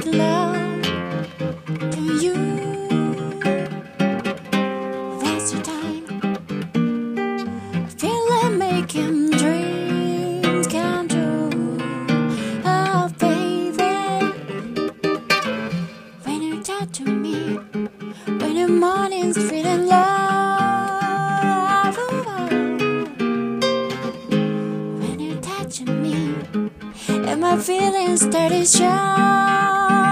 love to you. That's the time I feel like making dreams come true. Oh, baby, when you talk to me, when the morning's feeling love, when you touch me, and my feelings start to show.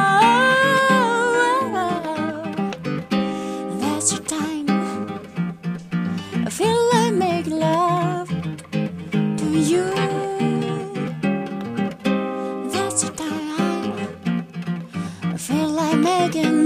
That's the time I feel like making love to you. That's the time I feel like making